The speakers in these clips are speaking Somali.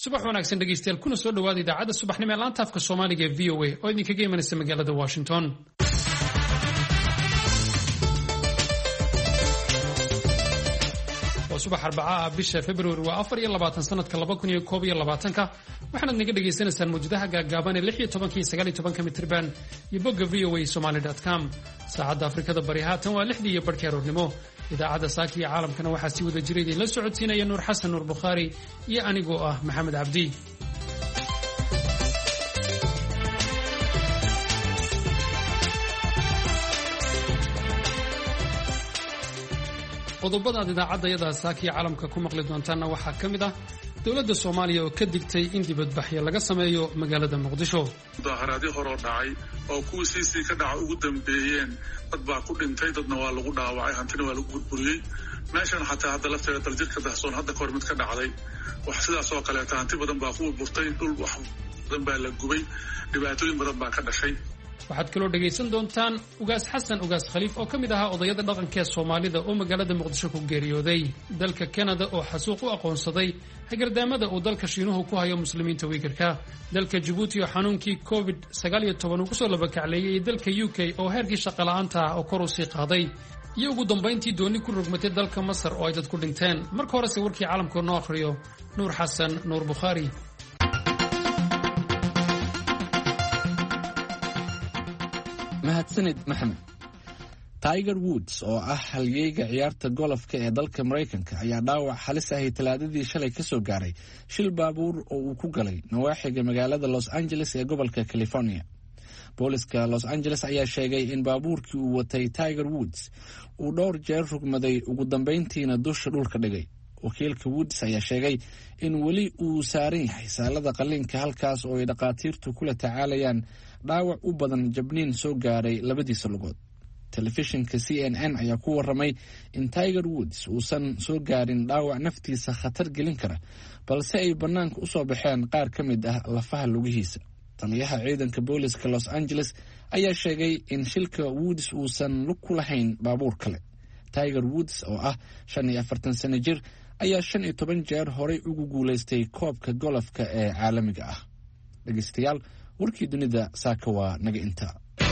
subax wanaagsan dhegeystayaal kuna soo dhawaada idaacadda subaxnimo ee laanta afka Soomaaliga ee VOA oo idinkaga imanaysa magaalada Washington. subax Arbacaa bisha February waa 24 sanadka 2021 waxaad naga dhageysanaysaan muujadaha gaagaaban ee 16 iyo 19 mitirban iyo bogga voasomali.com. saacadda Afrikada Bari haatan waa 6 iyo barkii aroornimo. idaacadda saaka iyo caalamkana waxaa si wada jiray idin la socodsiinaya Nuur Xasan Nuur Bukhari iyo anigoo ah Maxamed Cabdi. qodobada idaacadda saaka iyo caalamka ku maqli doontaana waxaa ka mid ah dowladda Soomaaliya oo ka digtay in dibadbaxyo laga sameeyo magaalada Muqdisho. mudaharaadyo hore oo dhacay oo kuwii ka dhaca ugu dambeeyeen dad baa ku dhintay dadna waa lagu dhaawacay hantina waa lagu burburiyey meeshan xataa hadda lafteeda daljirka dahsoon hadda ka hor mid ka dhacday wax sidaas oo kale hanti badan baa ku burburtay dhul wax badan baa la gubay dhibaatooyin badan baa ka dhashay. waxaad kaloo dhagaysan doontaan ugaas xasan ugaas khaliif oo ka mid ahaa odayada dhaqanka ee Soomaalida oo magaalada Muqdisho ku geeriyooday. dalka Canada oo xasuuq u aqoonsaday hagardaamada uu dalka Shiinuhu ku hayo muslimiinta Uyghurka. dalka Djibouti oo xanuunkii COVID-19 uu kusoo labakacleeyay dalka UK oo heerkii shaqo la'aanta oo kor u sii qaaday. iyo ugu dambeyntii dooni ku rogmatay dalka Masar oo ay dad ku dhinteen. marka hore warkii caalamka noo akhriyo Nuur Xasan Nuur Bukhari. mahadsanid Maxamed. Tiger Woods oo ah halyeyga ciyaarta golofka ee dalka Mareykanka ayaa dhaawac halis ah Talaadadii shalay ka soo gaaray shil baabuur oo uu ku galay nawaaxiga magaalada Los Angeles ee gobolka California. Booliska Los Angeles ayaa sheegay in baabuurkii uu watay Tiger Woods uu dhowr jeer rugmaday ugu dambeyntiina dusha dhulka dhigay. wakiilka Woods ayaa sheegay in weli uu saaran yahay saalada qalliinka halkaas oo ay dhaqaatiirtu kula tacaalayaan dhaawac u badan jabniin soo gaaray labadiisa lugood. telefishinka CNN ayaa ku waramay in Tiger Woods uusan soo gaarin dhaawac naftiisa khatar gelin kara balse ay banaanka u soo baxeen qaar ka mid ah lafaha lugihiisa. taliyaha ciidanka booliska Los Angeles ayaa sheegay in shilka Woods uusan lug ku lahayn baabuur kale. Tiger Woods oo ah 45 sano jir ayaa 15 jeer horay ugu guuleystay koobka golofka ee caalamiga ah. dhageystayaal warkii dunida saaka waa naga inta.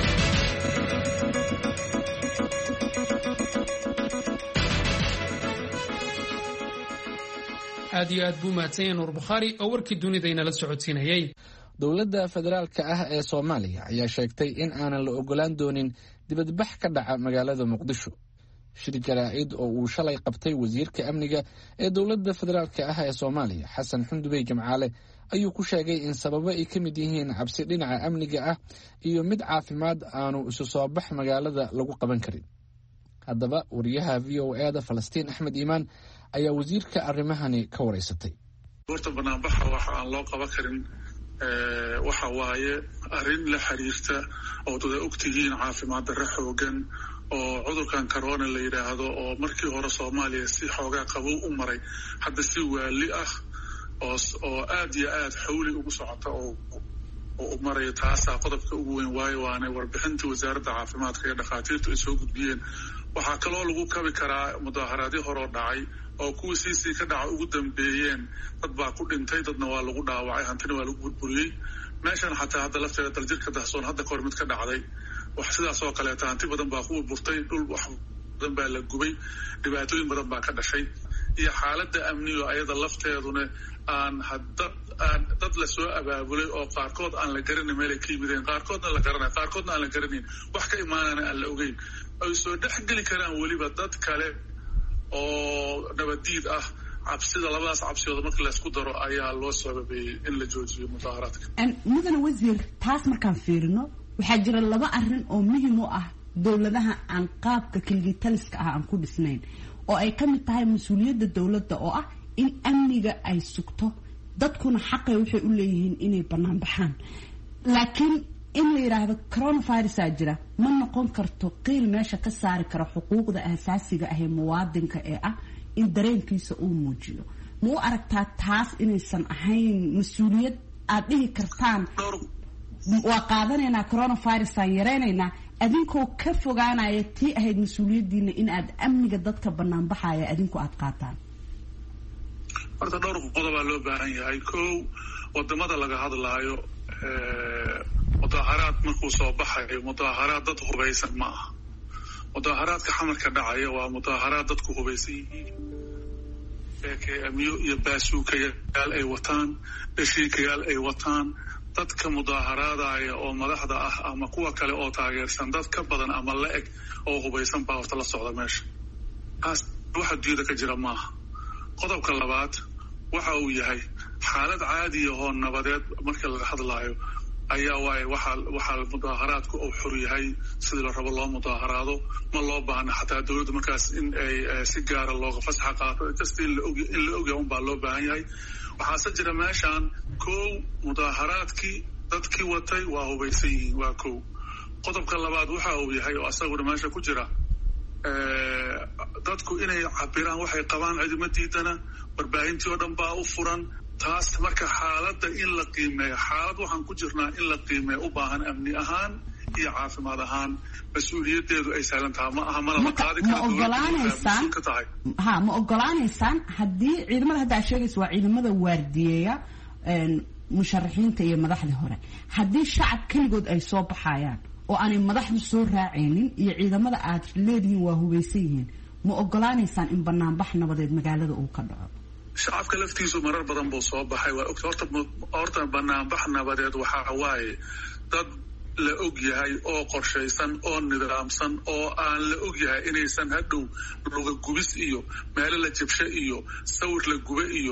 aad iyo aad buu mahadsan yahay Nuur Bukhari oo warkii dunida inala socodsiinayay. dowladda federaalka ah ee Soomaaliya ayaa sheegtay in aanan la ogolaan doonin dibadbax ka dhaca magaalada Muqdisho. shir jaraa'id oo uu shalay qabtay wasiirka amniga ee dowladda federaalka ah ee Soomaaliya Xasan Xundubey Jimcaale ayuu ku sheegay in sababo ay ka mid yihiin cabsi dhinaca amniga ah iyo mid caafimaad aanu isu soo bax magaalada lagu qaban karin. haddaba wariyaha VOA-da Falastiin Axmed Iimaan ayaa wasiirka arrimahani ka wareysatay. horta banaanbaxa waxa aan loo qaban karin waxa waaye arrin la xiriirta oo dad ogtihiin caafimaad darro xoogan oo cudurkan corona la yiraahdo oo markii hore Soomaaliya si xoogaa qabow u maray hadda si waali ah oo aad iyo aad xawli ugu socota oo maray taasa qodobka ugu weyn waayo waana warbixinta wasaaradda caafimaadka ee dhaqaatiirtu ay soo gudbiyeen. waxaa kaloo lagu kabi karaa mudaharaadyo hore oo dhacay oo kuwii ka dhaca ugu dambeeyeen dad baa ku dhintay dadna waa lagu dhaawacay hantina waa lagu burburiyey meeshan xataa hadda lafteeda daljirka dahsoon hadda ka hor mid ka dhacday wax sidaas oo kale hanti badan baa ku burburtay dhul wax badan baa la gubay dhibaatooyin badan baa ka dhashay iyo xaaladda amniga ayada lafteeduna aan dad la soo abaabulay oo qaarkood aan la garanay meel ay ka yimideen qaarkoodna la garanay qaarkoodna aan la garanayn wax ka imaanana aan la ogeyn ay soo dhexgeli karaan weliba dad kale oo nabadiid ah. cabsida labadaas cabsiyood markii la isku daro ayaa loo sababeeyey in la joojiyo mudaharaadka. mudane wasiir taas markaan fiirino waxaa jira laba arrin oo muhiim u ah dowladaha aan qaabka kilgitaliska ah aan ku dhisnayn oo ay ka mid tahay mas-uuliyadda dowladda oo ah in amniga ay sugto dadkuna xaqay waxay u leeyihiin inay bannaan baxaan. laakiin in la yiraahdo coronavirus jira ma noqon karto qiil meesha ka saari kara xuquuqda aasaasiga ah ee muwaadinka ee ah in dareenkiisa uu muujiyo. ma u aragtaa taas inaysan ahayn mas-uuliyad aad dhihi kartaan waa qaadanaynaa coronavirus aan yareynaynaa adinkoo ka fogaanaya tii ahayd mas-uuliyaddiina in aad amniga dadka banaanbaxaya adinku aad qaataan? horta dhowr qodob loo baahan yahay. Kow, wadamada laga hadlaayo mudaharaad markuu soo baxayo mudaharaad dad hubaysan ma aha. mudaharaadka xamarka dhacaya waa mudaharaad dadku hubaysan yihiin, KMU iyo baasuukayaal ay wataan, dhashiikayaal ay wataan. dadka mudaharaadaya oo madaxda ah ama kuwa kale oo taageersan dad ka badan ama la eg oo hubaysan baa horta la socda meesha. taas waxa duuda ka jira maaha. qodobka labaad waxa uu yahay xaalad caadi ah oo nabadeed marka laga hadlaayo ayaa waxa mudaharaadku uu xor yahay sidii la rabo loo mudaharaado. ma loo baahna xataa dawladda markaas in ay si gaara looga fasaxa qaato, just in la ogyahay un baa loo baahan yahay. waxaase jira meeshaan kow, mudaharaadkii dadkii watay waa hubaysan yihiin, waa kow. qodobka labaad waxa uu yahay oo asaguna meesha ku jira dadku inay cabiraan waxay qabaan cidima diidana, warbaahintii oo dhan baa u furan. taas marka xaaladda in la qiimeeyo, xaalad waxaan ku jirnaa in la qiimeeyo u baahan amni ahaan iyo caafimaad ahaan. mas-uuliyadeedu ay sahlan tahay ma aha, mana la qaadi kara. ma ogolaanaysaan haddii ciidamada hadda aad sheegaysa waa ciidamada waardiyeeya musharaxiinta iyo madaxdii hore, haddii shacab keligood ay soo baxayaan oo aanay madaxdu soo raacaynin iyo ciidamada aad leedihiin waa hubaysan yihiin, ma ogolaanaysaan in banaanbax nabadeed magaalada uu ka dhaco? shacabka laftiisu marar badan buu soo baxay, waa ogta. horta banaanbax nabadeed waxaa waaye dad la og yahay oo qorshaysan oo nidaamsan oo aan la og yahay inaysan hadhow luga gubis iyo meelo la jabsho iyo sawir la gube iyo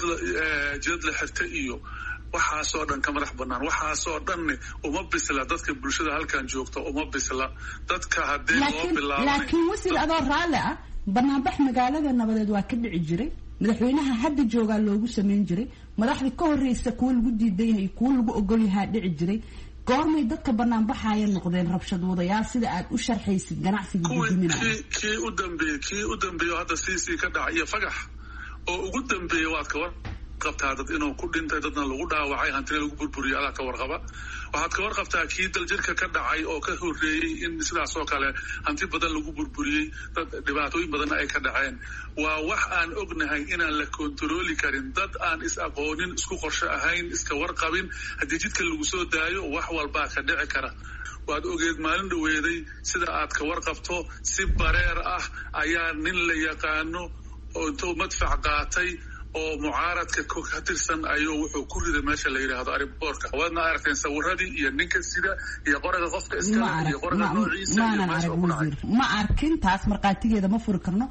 jidad la xirta iyo waxaasoo dhan ka madax banaan. waxaasoo dhanne uma bisla dadka bulshada halkan joogta, uma bisla dadka haddii loo bilaabo. laakiin wasiir adoo raalli ah, banaanbax magaalada nabadeed waa ka dhici jiray, madaxweynaha hadda joogaa loogu samayn jiray, madaxda ka horreysa kuwa lagu diidan yahay kuwa lagu ogol yahaa dhici jiray. goormay dadka banaanbaxaya noqdeen rabshad wadayaal sida aad u sharxaysid ganacsiga gudiminaya? kii u dambeeyo hadda siisii ka dhacay iyo fagax oo ugu dambeeya waad ka warqabtaa dad inuu ku dhintay, dadna lagu dhaawacay, hantina lagu burburiyay. adaa ka warqaba. waxaad ka warqabtaa kii daljirka ka dhacay oo ka horreeyey in sidaas oo kale hanti badan lagu burburiyey, dad dhibaatooyin badanna ay ka dhaceen. waa wax aan ognahay inaan la kontarooli karin, dad aan is aqoonin, isku qorsho ahayn, iska warqabin. haddii jidka lagu soo daayo wax walbaa ka dhici kara. waad ogeed maalin dhaweeday sida aad ka warqabto, si bareer ah ayaa nin la yaqaano oo intuu madfac qaatay oo mucaaradka ka tirsan ayuu wuxuu ku riday meesha la yidhaahdo ariboorka. waadna aragteen sawiradii iyo ninka sida iyo qoraga qofka iskale iyo qoraga noociisa iyo meesha ku dhacay. ma arkin taas, markhaatigeeda ma furi karno.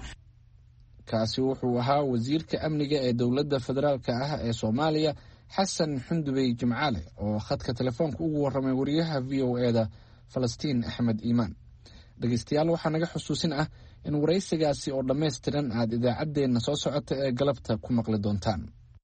kaasi wuxuu ahaa wasiirka amniga ee dowladda federaalka ah ee Soomaaliya Xasan Xundubey Jimcaale oo khadka telefoonka ugu warramay wariyaha VOA-da Falastiin Axmed Iimaan. dhegeystayaal waxaa naga xusuusin ah in waraysigaasi oo dhammaystiran aad idaacaddeenna soo socota ee galabta ku maqli doontaan.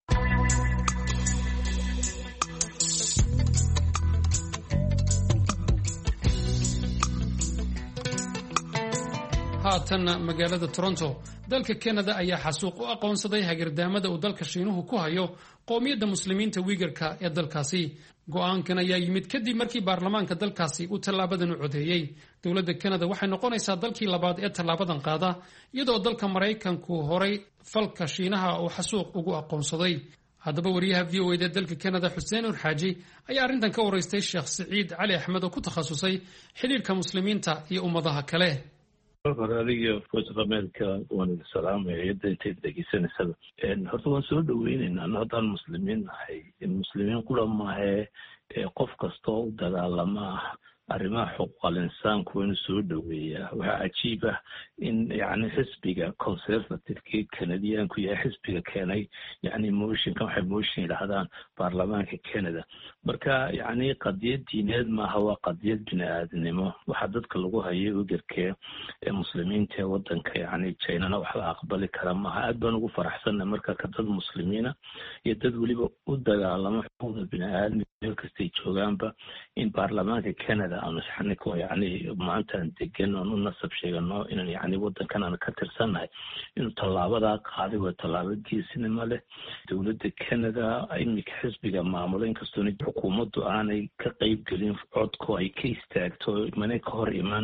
haatanna magaalada Toronto, dalka Canada ayaa xasuuq u aqoonsaday hagardaamada uu dalka Shiinuhu ku hayo qowmiyadda muslimiinta Uyghurka ee dalkaasi. go'aankan ayaa yimid kadib markii baarlamaanka dalkaasi uu tallaabadan u codeeyey. dowladda Canada waxay noqonaysaa dalkii labaad ee tallaabadan qaada, iyadoo dalka Maraykanku horay falka Shiinaha uu xasuuq ugu aqoonsaday. haddaba wariyaha VOA-da dalka Canada Xuseen Urxaaji ayaa arrintan ka waraystay Sheekh Siciid Cali Axmed oo ku takhasusay xiriirka muslimiinta iyo ummadaha kale. hore adiga voice of America waan idin salaamaya iyada intayd dhegeysanaysaa. horta waan soo dhaweynaynaa anna haddaan muslimiin nahay, muslimiin kula maahe qof kastoo u dagaalama arrimaha xuquuqal insaanku inuu soo dhaweeyaa. waxaa cajiib ah in yani xisbiga conservative-kii canadianku yahay xisbiga keenay yani motionkan waxay motion yidhaahdaan baarlamaanka Canada. marka yani qadiyad diineed maaha, waa qadiyad bini-aadnimo. waxaa dadka lagu hayay ugarkee ee muslimiinta ee wadanka yani Chinana wax la aqbali kara maaha. aad baan ugu faraxsannahay marka ka dad muslimiina iyo dad weliba u dagaalamo xuquuqda bini-aadmiga meel kastay joogaanba in baarlamaanka Canada aanu saxniko yani maantaan degan oon u nasab sheegano inaan yani wadankan aan ka tirsannahay inuu tallaabadaa qaaday. waa tallaabo geesinimo leh. dowladda Canada imika xisbiga maamula inkastoona xukuumaddu aanay ka qayb gelin codko ay ka istaagto mana ka hor iman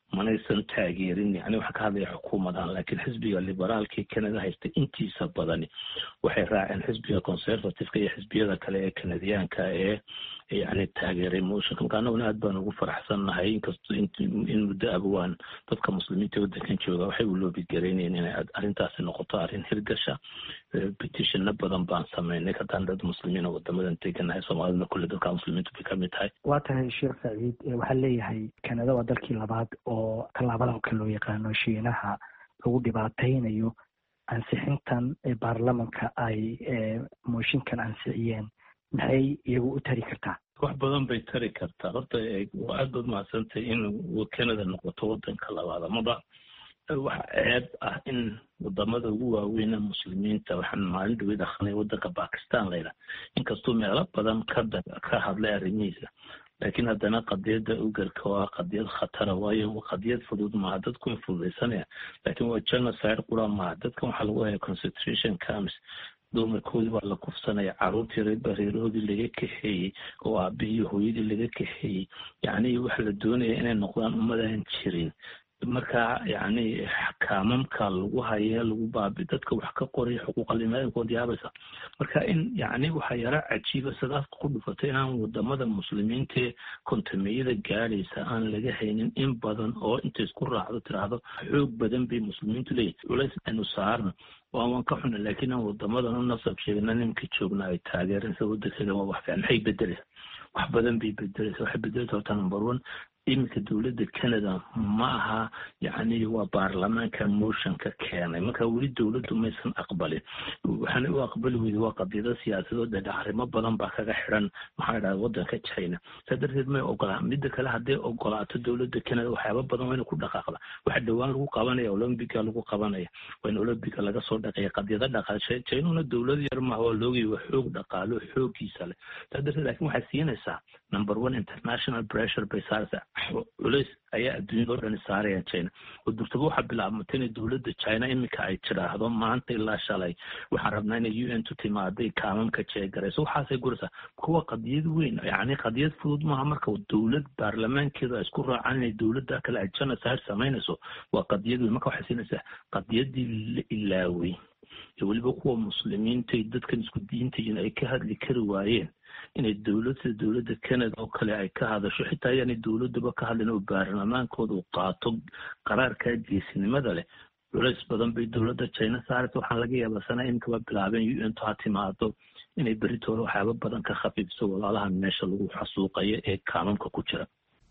manaysan taageerin yani waxa ka hadlaya xukuumadan laakiin xisbiga liberaalka Canada haysta intiisa badan waxay raaceen xisbiga conservative iyo xisbiyada kale ee Canadianka ee yani taageeray motionka kana aad baan ugu faraxsanahay inkastoo in muddo abwaan dadka muslimiinta wadankan jooga waxay u loobi gareynayeen inay arrintaasi noqoto arrin hirgasha petition badan baan sameynay ka dad muslimiin oo wadamadan deeganahay Soomaalida kulli dadka muslimiintu ka mid tahay waa tahay Sheekh Saciid waxa leeyahay Canada waa dalkii labaad oo talaabadan kale loo yaqaano Shiinaha lagu dhibaateynayo ansixintan baarlamaanka ay mooshinkan ansixiyeen maxay iyagu u tari kartaa wax badan bay tari kartaa horta waa aad baad mahadsantahay in Canada noqoto wadanka labaad amaba waxa aad ah in wadamada ugu waaweyn muslimiinta waxaan maalin dhawid akhnay wadanka Pakistan leeyahay inkastoo meelo badan ka hadlay arrimihiisa laakiin haddana qadiyada ugarka waa qadiyad khatar waayo qadiyad fudud ma dadku fududaysanaya laakiin waa genocide qura ma dadka waxa lagu hayaa concentration camps dumarkoodii waa la kufsanaya caruurtii reeroodii laga kaxeeyey oo aabihii hooyadii laga kaxeeyey yani waxa la doonaya inay noqdaan ummadaan jirin marka yani xakaamamka lagu haya lagu baabi dadka wax ka qoray xuquuqul insaankood yaabaysa marka in yani waxa yara cajiiba sidaas ku dhufatay inaan wadamada muslimiinta kontamiyada gaaraysa aan laga haynin in badan oo inta isku raacdo tiraahdo xoog badan bay muslimiintu leeyihiin culays aynu saarno waan ka xun laakiin wadamadan u nasab sheegna nimka joogna ay taageereen sababta waa wax fiican maxay bedelaysaa wax badan bay bedelaysaa waxa bedelaysaa number 1 iminka dawladda Canada ma aha yani waa baarlamaanka motionka keenay marka wali dawladdu maysan aqbalin waxaan u aqbali weeyay waa qadiyada siyaasadeed ee arrimo badan baa kaga xiran maxaa dhahay wadanka China sadarteed may ogolaan mid kale hadii ogolaato dawladda Canada waxyaabo badan way ku dhaqaaqda waxa dhawaan lagu qabanaya Olympic lagu qabanaya waa in Olympic laga soo dhaqay qadiyada dhaqaashay China dawlad yar ma oo loogi wax xoog dhaqaalo xoogiisa leh sadarteed laakiin waxa siinaysa number 1 international pressure by saarsa culays ayaa adduunyada oo dhan saaraya China oo durtaba waxa bilaabmatay dawladda China imika ay tiraahdo maanta ilaa shalay waxaan rabnaa in UN tu timaaday kaamamka jeegarayso waxaasay guraysa kuwa qadiyad weyn yani qadiyad fudud maaha marka dawlad baarlamaankeeda isku raacaan inay dawladda kale ay genocide sameynayso waa qadiyad weyn marka waxay siinaysaa qadiyadii ilaaway waliba kuwa muslimiinta dadkan isku diinta ay ka hadli kari waayeen inay dawladda Canada oo kale ay ka hadasho xitaa yani dawladduba ka hadlin oo baarlamaankooda uu qaato qaraarka geesinimada leh culays badan bay dawladda China saartay waxaan laga yaabaa sanad in ka bilaabeen UN ta timaado inay beritoolo waxyaabo badan ka khafiifso walaalaha meesha lagu xasuuqayo ee kaamamka ku jira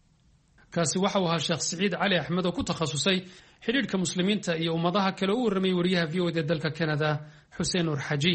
kaasi waxa uu ahaa Sheekh Saciid Cali Axmed oo ku takhasusay xiriirka muslimiinta iyo ummadaha kale oo warramay wariyaha VOA ee dalka Canada Xuseen Nur Xaji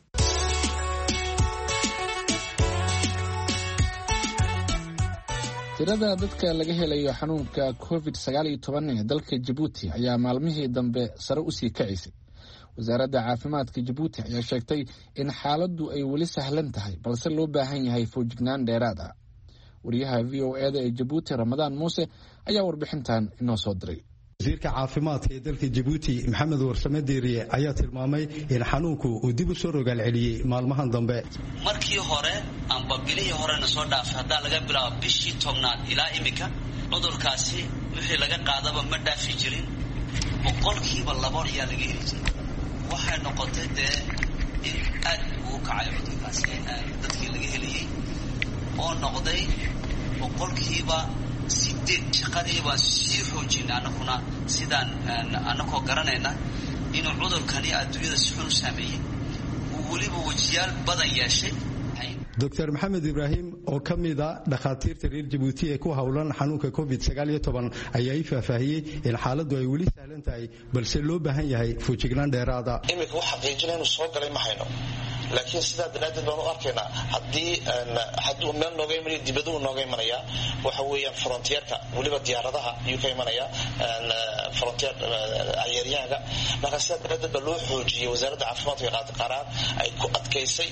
tirada dadka laga helayo xanuunka COVID-19 ee dalka Djibouti ayaa maalmihii dambe sare u sii kacisay wasaaradda caafimaadka Djibouti ayaa sheegtay in xaaladdu ay weli sahlan tahay balse loo baahan yahay foojignaan dheeraad ah wariyaha VOA ee Djibouti Ramadaan Muuse ayaa warbixintan inoo soo diray wasiirka caafimaadka ee dalka Djibouti Maxamed Warsame Diiriye ayaa tilmaamay in xanuunku uu dib u soo rogaal celiyay maalmahan dambe markii hore amba bilihii horena soo dhaafay hadda laga bilaabo bishii 10 ilaa imika cudurkaasi wixii laga qaadaba ma dhaafi jirin boqolkiiba 2 ayaa laga heli jiray waxay noqotay in aad uu kacay cudurkaasi dadkii laga heliyay oo noqday boqolkiiba 8 shaqadii baa sii xoojinay anaguna sidaan anagoo garanayna inuu cudurkani adduunyada si xun u saameeyay uu weliba wajiyaal badan yeeshay Dr. Maxamed Ibrahim oo kamida dhakhaatiirta reer Djibouti ee ku hawlan xanuunka COVID-19 ayaa faahfaahiyay in xaaladdu ay weli sahlan tahay balse loo baahan yahay foojignaan dheeraad ah imika waxa xaqiijinaynu soo galay ma hayno laakiin sidaa daraaddeed baan u arkaynaa hadduu meel nooga imanaya dibaduu nooga imanaya waxa weeyaan frontierka weliba diyaaradaha ayuu ka imanaya frontier ayeeryahaga marka sidaa daraaddeed baa loo xoojiyey wasaaradda caafimaadka ee qaata qaraar ay ku adkaysay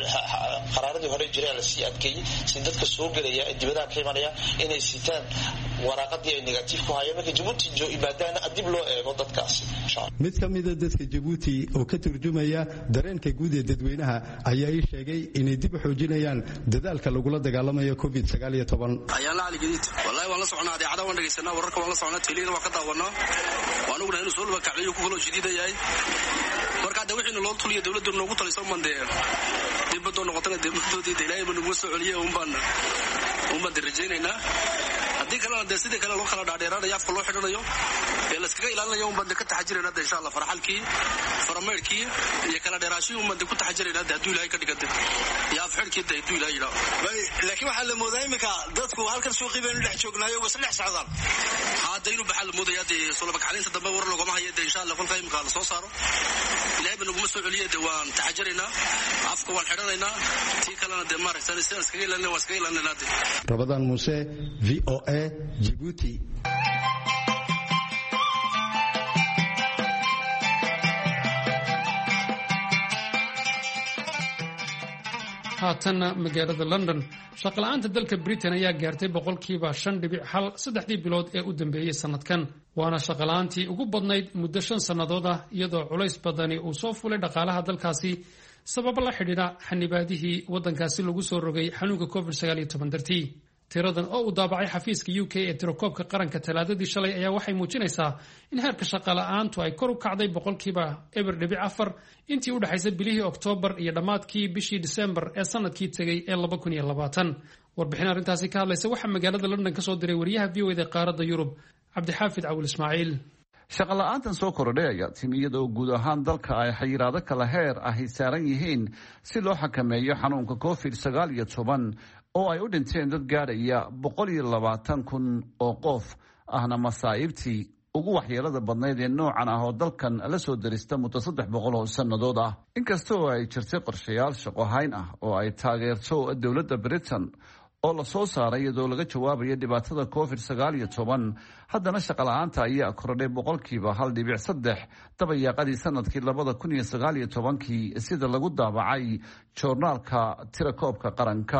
qaraaradii hore jiray la sii adkeeyey si dadka soo gelaya ee dibadaha ka imanaya inay sitaan waraaqadii ay negative ku hayeen marka Djibouti imaadaan dib loo eego dadkaasi mid ka mid ah dadka Djibouti oo ka turjumaya dareenka guud ee dadweynaha ayaa ii sheegay inay dib u xoojinayaan dadaalka lagula dagaalamayo COVID-19 ayaan la aligidid wallahi waan la soconaa idaacada waan dhageysanaa wararka waan la soconaa tiliina waan ka daawanaa waan ognahay inuu soo kacay ku kala jididayahay marka hadda wixii loo tuliyo dawladdu noogu taliso mandee dib u noqotana dawladdoodii ilaahay baan ugu soo celiyay uma darajeynayna haddii kalena sidii kale loo kala dhaadheeraanayo afka loo xidhanayo ee la iskaga ilaalinayo un baan ka taxajirayna insha Allah farxalkii farameerkii iyo kala dheeraashii un baan ku taxajirayna haddii ilaahay ka dhigay ya afxirkii haddii ilaahay yiraahdo laakiin waxa la moodaa imika dadku halkan suuqii baan dhex joognaayo was dhex socdaan haddaynu baxal moodaa soo laba kaclinta dambe war laguma hayo insha Allah kun qaymka la soo saaro ilaahay baan ugu soo celiyay waan taxajirayna afka waan xidhanaynaa tii kalena de maaraysan si iskaga ilaalinaa waa iskaga ilaalinaa Ramadan Muse VOA Djibouti haatanna magaalada London shaqo-la'aanta dalka Britain ayaa gaartay 5.1 saddexdii bilood ee u dambeeyay sanadkan waana shaqo-la'aantii ugu badnayd muddo 5 sannadood ah iyadoo culays badani uu soo fulay dhaqaalaha dalkaasi sabab la xidhiidha xanibaadihii waddankaasi lagu soo rogay xanuunka COVID-19 dartii tiradan oo uu daabacay xafiiska UK ee tirakoobka qaranka talaadadii shalay ayaa waxay muujinaysaa in heerka shaqo-la'aantu ay kor u kacday 4% intii u dhaxaysay bilihii Oktoobar iyo dhammaadkii bishii December ee sanadkii tagay ee 2020 warbixin arrintaasi ka hadlaysa waxaa magaalada London ka soo diray wariyaha VOA qaaradda Yurub Cabdixaafid Cawil Ismaaciil shaqo-la'aantan soo kordhay ayaa timi iyadoo guud ahaan dalka ay xayiraado kala heer ahi saaran yihiin si loo xakameeyo xanuunka COVID-19 oo ay u dhinteen dad gaadhaya 120,000 oo qof ahna masaa'ibtii ugu waxyeelada badnayd ee noocan ah oo dalkan la soo darista muddo 300 oo sannadood ah inkasta oo ay jirtay qorshayaal shaqo hayn ah oo ay taageerto dowladda Britain oo la soo saaray iyadoo laga jawaabayo dhibaatada COVID-19 haddana shaqo-la'aanta ayaa kordhay 1.3% dabayaaqadii sanadkii 2019 sida lagu daabacay joornaalka tirakoobka qaranka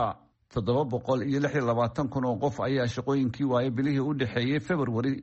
726,000 oo qof ayaa shaqooyinkii waayay bilihii u dhaxeeyay February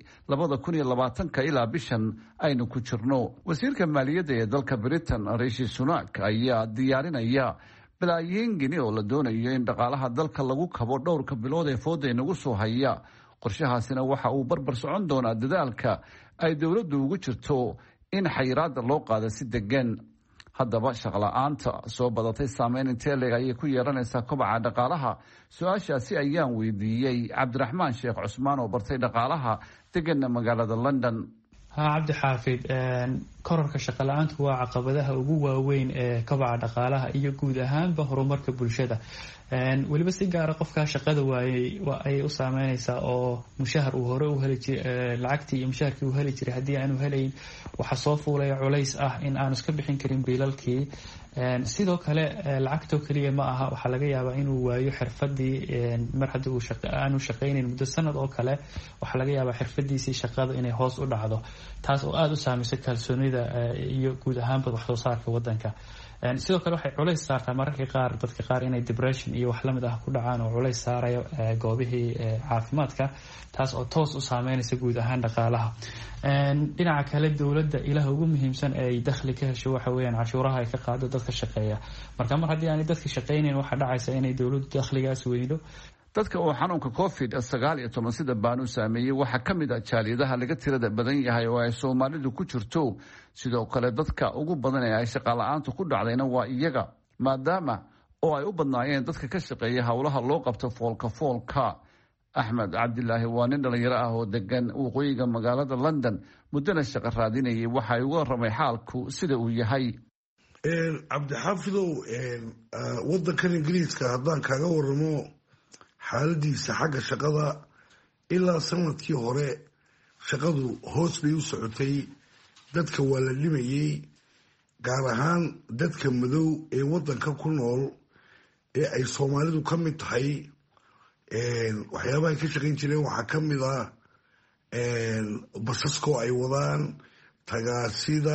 2020 ilaa bishan aynu ku jirno wasiirka maaliyadda ee dalka Britain Rishi Sunak ayaa diyaarinaya balaayiin gini oo la doonayo in dhaqaalaha dalka lagu kabo dhowrka bilood ee fooda inagu soo haya qorshahaasina waxa uu barbar socon doonaa dadaalka ay dowladdu ugu jirto in xayiraada loo qaado si degan haddaba shaqo-la'aanta soo badatay saameyn intee leeg ayay ku yeelanaysaa kobaca dhaqaalaha su-aashaasi ayaan weydiiyey Cabdiraxmaan Sheekh Cusmaan oo bartay dhaqaalaha deganna magaalada London cabdi xaafid kororka shaqo-la'aantu waa caqabadaha ugu waaweyn ee kobaca dhaqaalaha iyo guud ahaanba horumarka bulshada weliba si gaara qofka shaqada waayay ay u saameynaysaa oo mushahar uu hore u heli jiray lacagtii iyo mushaharkii uu heli jiray haddii aanu helayn waxa soo fuulaya culays ah in aanu iska bixin karin biilalkii sidoo kale lacagtoo keliya ma aha waxaa laga yaabaa inuu waayo xirfadii mar haddii aanu shaqaynayn muddo sanad oo kale waxaa laga yaabaa xirfadiisii shaqada inay hoos u dhacdo taas oo aada u saameyso kalsoonida iyo guud ahaanba wax soo saarka wadanka sidoo kale waxay culays saartaa mararka qaar dadka qaar inay depression iyo wax lamid ah ku dhacaan oo culays saarayo goobihii caafimaadka taas oo toos u saameynaysa guud ahaan dhaqaalaha dhinaca kale dowladda ilaha ugu muhiimsan ee ay dakhli ka hesho waxa weeyaan cashuuraha ay ka qaado dadka shaqeeya marka mar haddii aanay dadka shaqaynayn waxaa dhacaysa inay dowladdu dakhligaas weydo dadka oo xanuunka COVID-19 sida baan u saameeyey waxaa ka mid ah jaaliyadaha laga tirada badan yahay oo ay Soomaalidu ku jirto sidoo kale dadka ugu badan ee ay shaqo-la'aantu ku dhacdayna waa iyaga maadaama oo ay u badnaayeen dadka ka shaqeeya howlaha loo qabto foolka Axmed Cabdilaahi waa nin dhalinyaro ah oo degan waqooyiga magaalada London muddana shaqo raadinayay waxa ay uga ramay xaalku sida uu yahay Cabdixaafidow wadankan Ingiriiska haddaan kaaga waramo xaaladiisa xagga shaqada ilaa sanadkii hore shaqadu hoos bay u socotay dadka waa la dhimayay gaar ahaan dadka madow ee wadanka ku nool ee ay Soomaalidu ka mid tahay waxyaabaha ay ka shaqayn jireen waxaa ka mid ah basaskoo ay wadaan tagaasida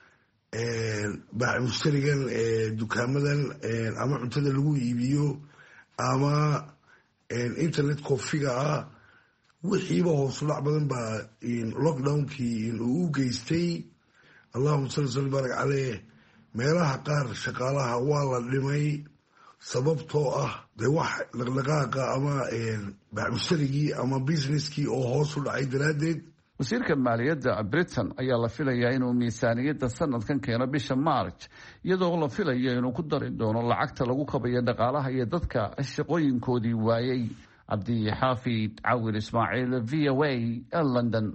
baaxmushtarigan dukaamadan ama cuntada lagu iibiyo ama internet kofiga ah wixiiba hoosu dhac badan baa lockdownkii uu u geystay. allahuma salli sali baarak caleyh. meelaha qaar shaqaalaha waa la dhimay sababtoo ah dee wax dhaqdhaqaaqa ama bacmustarigii ama businesskii oo hoos u dhacay daraaddeed. wasiirka maaliyadda britain ayaa la filayaa inuu miisaaniyadda sanadkan keeno bisha march, iyadoo la filayo inuu ku dari doono lacagta lagu kabayo dhaqaalaha iyo dadka shaqooyinkoodii waayey. cabdixaafid cawir ismaaciil, v o a, London.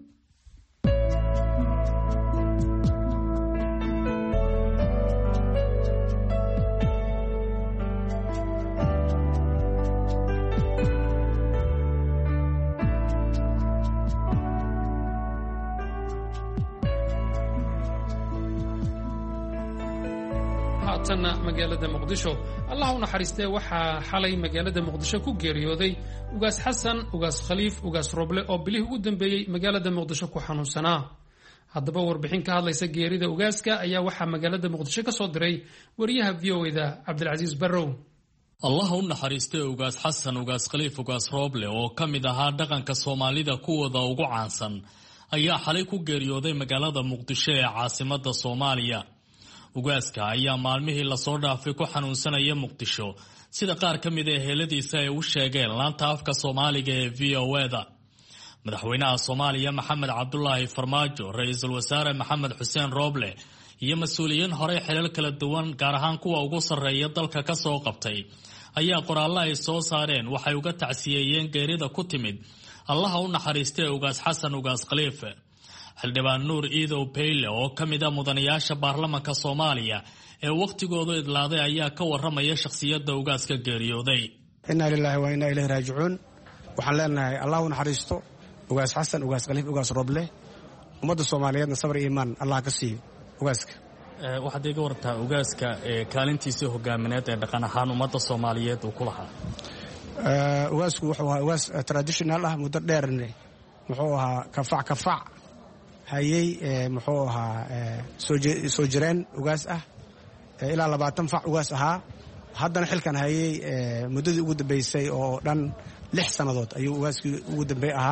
magaalada muqdisho allah u naxariistee waxaa xalay magaalada muqdisho ku geeriyooday ugaas xasan ugaas khaliif ugaas roble oo bilihii u dambeeyey magaalada muqdisho ku xanuunsanaa. haddaba warbixin ka hadlaysa geerida ugaaska ayaa waxaa magaalada muqdisho ka soo diray wariyaha v o da cabdilcasiis barrow. allah u naxariistee ugaas xasan ugaas khaliif ugaas roble oo ka mid ahaa dhaqanka soomaalida kuwooda ugu caansan ayaa xalay ku geeriyooday magaalada muqdisho ee caasimada Soomaaliya. ugaaska ayaa maalmihii lasoo dhaafay ku xanuunsanaya muqdisho, sida qaar ka mid ah eheladiisa ay u sheegeen laanta afka Soomaaliga ee v o da. madaxweynaha Soomaaliya Maxamed Cabdullaahi Farmaajo, ra'iisul wasaare Maxamed Xuseen Roble iyo mas'uuliyiin hore xilal kala duwan gaar ahaan kuwa ugu sarreeya dalka ka soo qabtay ayaa qoraallo ay soo saareen waxay uga tacsiyeeyeen geerida ku timid allaha u naxariistee ugaas xasan ugaas khaliif. xildhibaan nuur iidow Peyle oo ka mid ah mudanayaasha baarlamaanka Soomaaliya ee waqtigoodu idlaaday ayaa ka waramaya shakhsiyadda ugaaska geeriyooday. inna lillahi wa inna ilayhi raajicuun. waxaan leenahay allah u naxariisto ugaas xasan ugaas khaliif ugaas roble. ummadda Soomaaliyeedna sabr iyo iimaan allah ka siiyo ugaaska. waxaad iga wartaa ugaaska kaalintiisii hogaamineed ee dhaqan ahaan ummadda Soomaaliyeed uu ku lahaa. ugaasku wuxuu ahaa ugaas traditional ah, muddo dheerne muxuu ahaa kafac hayay muxuu ahaa soo jireen ugaas ah ilaa 20 fac ugaas ahaa. haddana xilkan hayay muddadii ugu dambeysay oo dhan 6 sanadood ayuu ugaaskii ugu dambeey ahaa.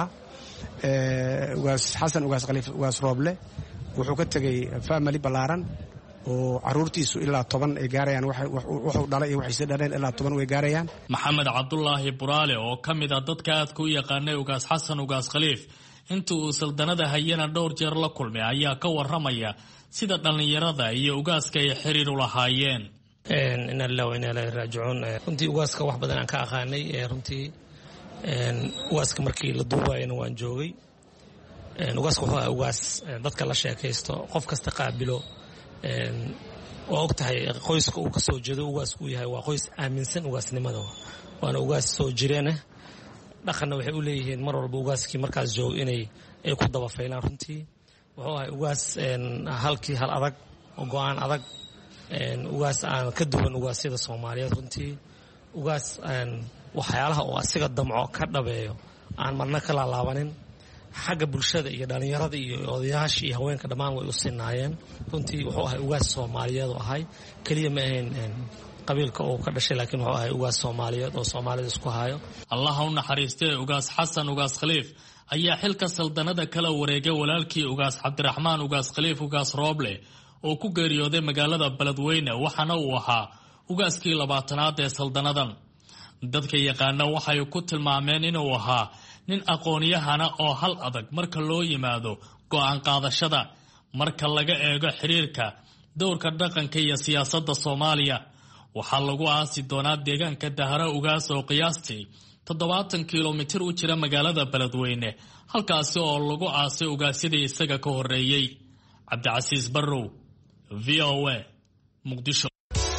ugaas xasan ugaas khaliif ugaas roble wuxuu ka tegay family ballaaran oo caruurtiisu ilaa 10 ay gaarayaan. wuxuu dhalay iyo waxay dhaleen ilaa 10 way gaarayaan. maxamed cabdulaahi buraale oo ka mid ah dadka aadka u yaqaanay ugaas xasan ugaas khaliif inta uu saldanada hayana dhowr jeer la kulmay ayaa ka waramaya sida dhalinyarada iyo ugaaska ay xiriir u lahaayeen. inna lillahi wa inna ilayhi raajicuun. runtii ugaaska wax badan aan ka aqaanay. runtii ugaaska markii la duubayna waan joogay. ugaaska wuxuu ahaa ugaas dadka la sheekaysto, qof kasta qaabilo. waa og tahay qoyska uu ka soo jeedo ugaasku uu yahay waa qoys aaminsan ugaasnimada, waana ugaas soo jireen ah. dhaqanna waxay u leeyihiin mar walba ugaaskii markaas jooga inay ku daba faylaan. runtii wuxuu ahay ugaas halkii hal adag oo go-aan adag, ugaas aan ka duwan ugaasyada Soomaaliyeed. runtii ugaas waxyaalaha oo asiga damco ka dhabeeyo aan marna ka laalaabanin. xagga bulshada iyo dhalinyarada iyo odayaasha iyo haweenka dhammaan way u sinaayeen. runtii wuxuu ahay ugaas Soomaaliyeed oo ahay kaliya ma ahayn qabiilka uu ka dhashay, laakiin wuxuu ahay ugaas Soomaaliyeed oo Soomaalida isku hayo. allah u naxariistee ugaas xasan ugaas khaliif ayaa xilka saldanada kala wareegay walaalkii ugaas cabdiraxmaan ugaas khaliif ugaas roble oo ku geeriyooday magaalada Beledweyne, waxaana uu ahaa ugaaskii 20aad ee saldanadan. dadka yaqaana waxay ku tilmaameen inuu ahaa nin aqoon-yahana oo hal adag marka loo yimaado go'aan qaadashada, marka laga eego xiriirka dowrka dhaqanka iyo siyaasadda Soomaaliya. waxaa lagu aasi doonaa deegaanka Dahara Ugaas oo qiyaastii 70 kilomitir u jira magaalada Beledweyne, halkaasi oo lagu aasay ugaasyadii isaga ka horeeyay. cabdicasiis barrow, v o a, Muqdisho.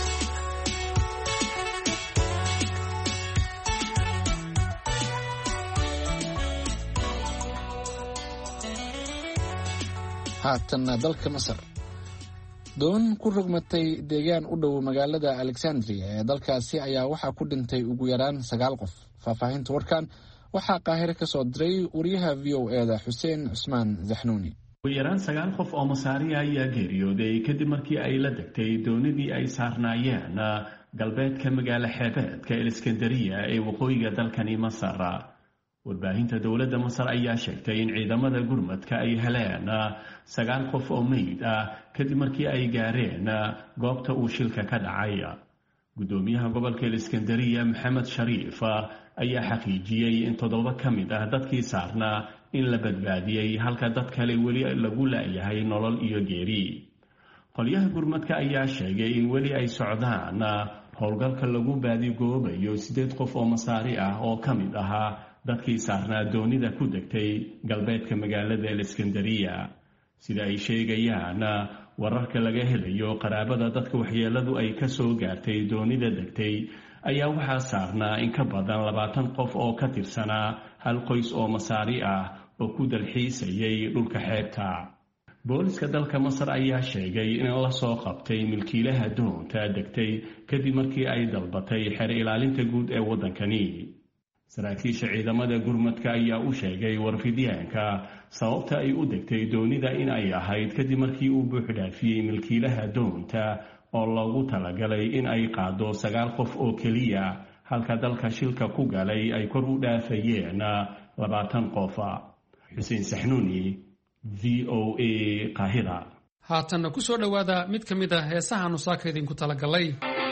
haatanna dalka Masar. doon ku rogmatay deegaan u dhow magaalada Alexandria ee dalkaasi ayaa waxaa ku dhintay ugu yaraan 9 qof. faahfaahinta warkan waxaa Qaahire ka soo diray wariyaha v o da Xuseen Cusmaan Zaxnuuni. ugu yaraan 9 qof oo Masaariya ayaa geeriyooday kadib markii ay la degtay doonidii ay saarnaayeen galbeedka magaalo xeebeedka Iskandariya ee waqooyiga dalkani Masar. warbaahinta dowladda Masar ayaa sheegtay in ciidamada gurmadka ay heleen 9 qof oo meyd ah kadib markii ay gaareen goobta uu shilka ka dhacay. gudoomiyaha gobolka Iskandariya Maxamed Shariif ayaa xaqiijiyay in 7 ka mid ah dadkii saarnaa in la badbaadiyay halka dad kale weli lagu laayahay nolol iyo geeri. qolyaha gurmadka ayaa sheegay in weli ay socdaan howlgalka lagu baadigoobayo 8 qof oo Masaari ah oo ka mid ahaa dadkii saarnaa doonida ku degtay galbeedka magaalada Iskandariya. sida ay sheegayaan wararka laga helayo qaraabada dadka waxyeeladu ay ka soo gaartay doonida degtay ayaa waxaa saarnaa in ka badan 20 qof oo ka tirsanaa hal qoys oo Masaari ah oo ku dalxiisayay dhulka xeebta. booliska dalka Masar ayaa sheegay in la soo qabtay milkiilaha doonta degtay kadib markii ay dalbatay xeer ilaalinta guud ee wadankani. saraakiisha ciidamada gurmadka ayaa u sheegay warfidyaanka sababta ay u degtay doonida in ay ahayd kadib markii uu buuxdhaafiyey milkiilaha doonta oo loogu talagalay in ay qaado 9 qof oo keliya halka dalka shilka ku galay ay kor u dhaafayeen 20 qof. Xuseen Saxnuuni, VOA Qaahira. haatanna ku soo dhowaada mid ka mid ah heesaha nusaaka idinku talagalay.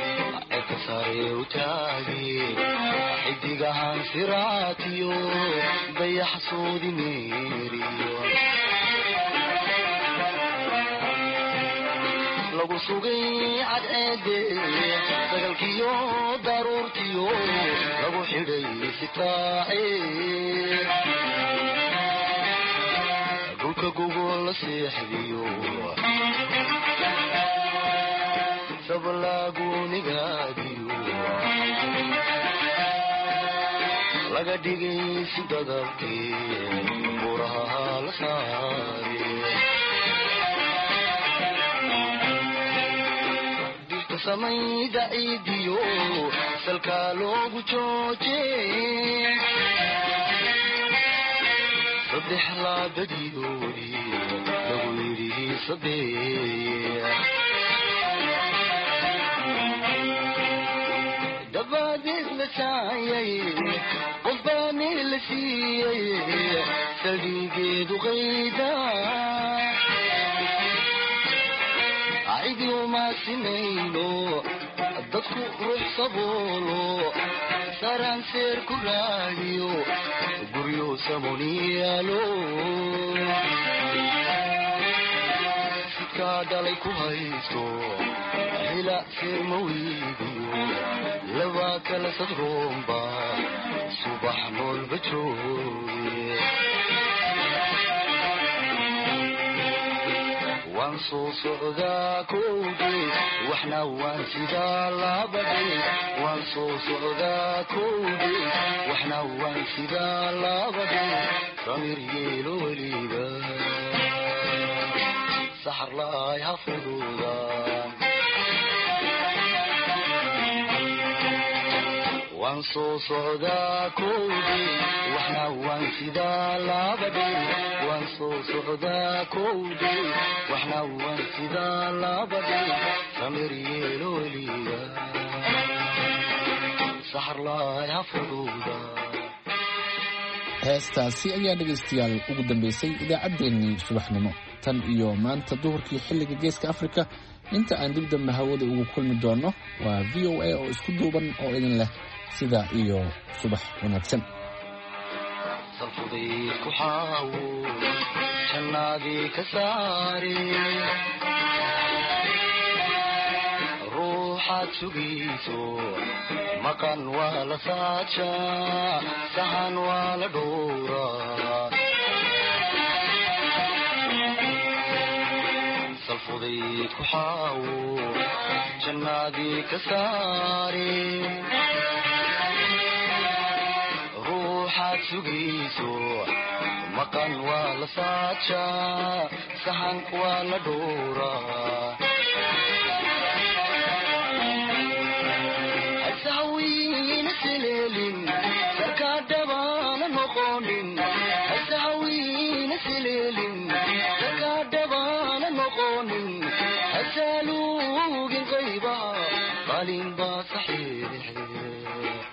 xidigahan siraatiyo dayax soodi meeriyo lagu sugay cadceede sagalkiyo daruurtiyo lagu xidhay sitaace dhulka gogol la seexdiyo sablaagunigaadiyo laga dhigay si dadabkii buraha la saare dirta samayda ciidiyo salkaa loogu jooje saddex laabadiyoodii lagu yidhi saddex dabadeed la saayay qofbaani la siiyey saldhigeedu qayda cidi uma sinayno dadku ruux saboolo saraan seer ku raadiyo guryo samoniyaalo sidkaa dhalay ku haysto hila seer ma weydiyo laba kala sadroomba subax noolba jooge waan soo socdaa kowge waxna waan sidaa labadhe waan soo socdaa kowge waxna waan sidaa labadhe samir yeelo weliga saxar laay ha fuduudaan waan soo socdaa kowge waxna waan sidaa labadhe waan soo socdaa kowge waxna waan sidaa labadhe samir yeelo weliga saxar laay ha fuduudaan. heestaasi ayaa dhegaystayaal ugu dambaysay idaacaddeenii subaxnimo tan iyo maanta duhurkii xilliga geeska afrika. inta aan dib dambe hawada ugu kulmi doonno waa VOA oo isku duuban oo idin leh sidaa iyo subax wanaagsan. salfuday ku xaawo jannaadii ka saare ruuxaad sugayso maqan waa la saajaa sahan waa la dhowraa salfuday ku xaawo jannaadii ka saare ruuxaad sugayso maqan waa la saajaa sahan waa la dhowraa